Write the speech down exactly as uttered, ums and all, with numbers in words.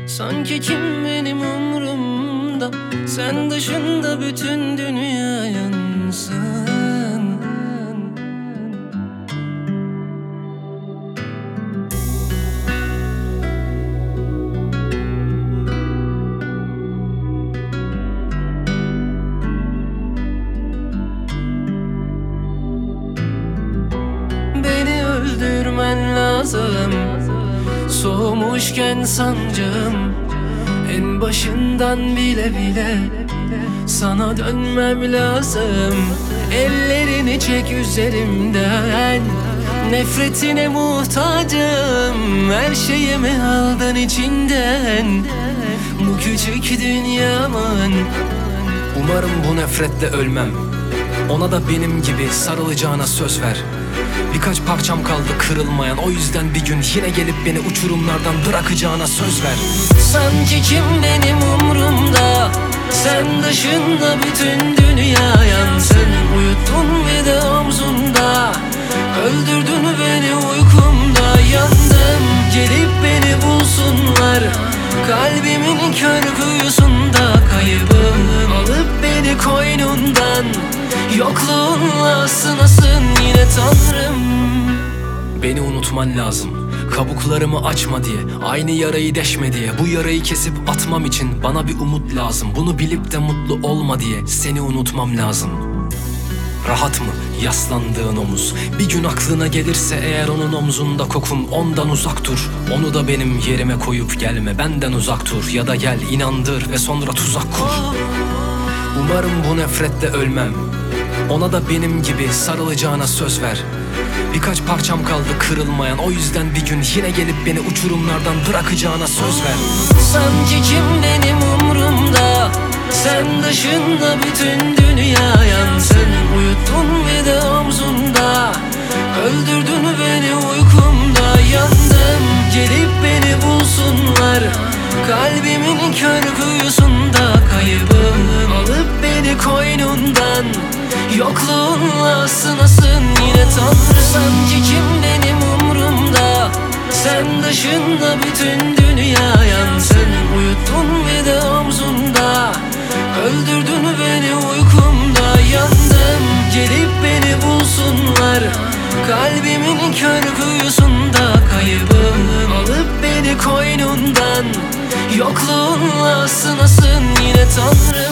Sanki kim benim umurumda, sen dışında bütün dünya yansın. Beni öldürmen lazım, soğumuşken sancım. En başından bile bile sana dönmem lazım. Ellerini çek üzerimden, nefretine muhtacım. Her şeyimi aldın içinden, bu küçük dünyamın. Umarım bu nefretle ölmem. Ona da benim gibi sarılacağına söz ver. Birkaç parçam kaldı kırılmayan, o yüzden bir gün yine gelip beni uçurumlardan bırakacağına söz ver. Sanki kim benim umurumda, sen dışında bütün dünya yansın. Uyuttun bir de omzunda, öldürdün beni uykumda. Yandım, gelip beni bulsunlar, kalbimin kör kuyusunda kaybım. Alıp beni koynundan, yokluğunla sınasın yine Tanrım. Beni unutman lazım, kabuklarımı açma diye, aynı yarayı deşme diye. Bu yarayı kesip atmam için bana bir umut lazım. Bunu bilip de mutlu olma diye seni unutmam lazım. Rahat mı yaslandığın omuz? Bir gün aklına gelirse eğer onun omzunda kokun, ondan uzak dur. Onu da benim yerime koyup gelme, benden uzak dur. Ya da gel inandır ve sonra tuzak kur. Umarım bu nefretle ölmem. Ona da benim gibi sarılacağına söz ver. Birkaç parçam kaldı kırılmayan, o yüzden bir gün yine gelip beni uçurumlardan bırakacağına söz ver. Sanki kim benim umurumda, sen dışında bütün dünya yansın. Uyuttun bir de omzunda, öldürdün beni uykumda. Yandım, gelip beni bulsunlar, kalbimin kör kuyusunda kaybım. Alıp beni koynundan, yokluğunla sınasın yine Tanrı. Sanki kim benim umurumda, sen dışında bütün dünya yansın. Uyuttun bir de omzunda, öldürdün beni uykumda. Yandım, gelip beni bulsunlar, kalbimin kör kuyusunda kaybım. Alıp beni koynundan, yokluğunla sınasın yine Tanrı.